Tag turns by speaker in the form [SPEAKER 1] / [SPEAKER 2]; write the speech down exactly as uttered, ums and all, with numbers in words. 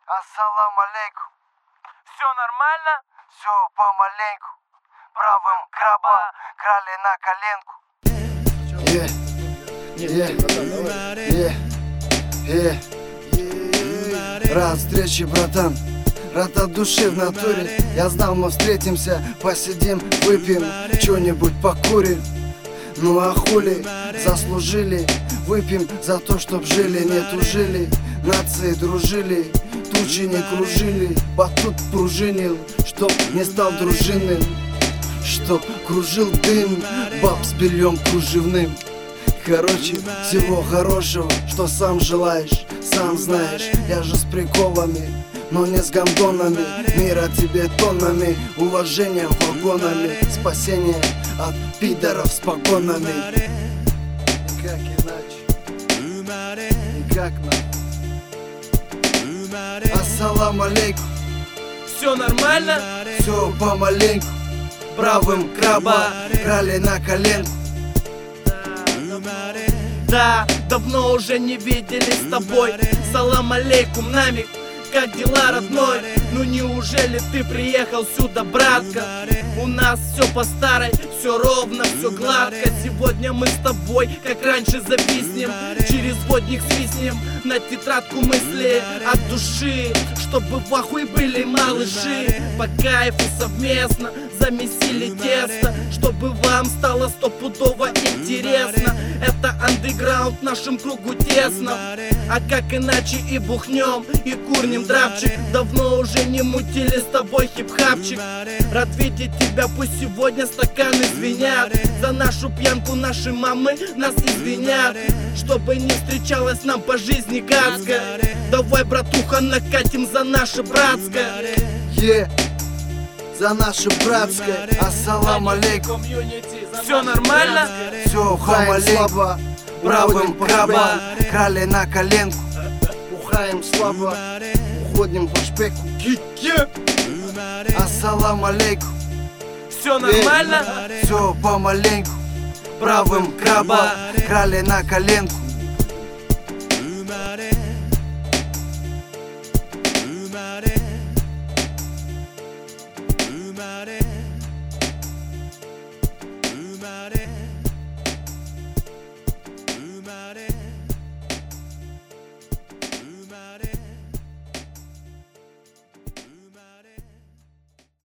[SPEAKER 1] Ассалам алейкум. Все нормально? Все помаленьку. Правым краба крали
[SPEAKER 2] на коленку. Е, е, е, е, рад встрече, братан. Рад от души в натуре. Я знал, мы встретимся, посидим, выпьем, что-нибудь покурим. Ну а хули, заслужили. Выпьем за то, чтоб жили, не тужили. Нации дружили, тучи не кружили. Батут пружинил, чтоб не стал дружинным. Чтоб кружил дым, баб с бельем кружевным. Короче, всего хорошего, что сам желаешь, сам знаешь. Я же с приколами, но не с гандонами. Мира тебе тоннами, уважение вагонами. Спасение от пидоров с погонами. Никак иначе, никак надо. Ассалам алейкум.
[SPEAKER 1] Все нормально?
[SPEAKER 2] Все помаленьку. Правым краба крали на коленку.
[SPEAKER 1] Да, давно уже не виделись с тобой. Салам алейкум, намик, как дела, родной? Ну неужели ты приехал сюда, братка? У нас все по старой, все ровно, все гладко. Сегодня мы с тобой, как раньше, зависнем. Через водник свистнем на тетрадку мысли от души, чтобы в ахуе были малыши. По кайфу совместно замесили тесто, чтобы вам стало стопудово интересно. Это андеграунд, нашим кругу тесно. А как иначе и бухнем, и курнем драпчик. Давно уже не мутили с тобой хип-хапчик. Рад видеть тебя, пусть сегодня стаканы звенят. За нашу пьянку наши мамы нас извинят. Чтобы не встречалось нам по жизни гадское. Давай, братуха, накатим за наше братское.
[SPEAKER 2] Е, за наше братское. Ассалам алейкум.
[SPEAKER 1] Все нормально?
[SPEAKER 2] Все помаленьку. Правым краба крали на коленку. Бухаем слабо, уходим по шпеку. Ассалам алейкум.
[SPEAKER 1] Все нормально?
[SPEAKER 2] Все помаленьку. Правым краба крали на коленку.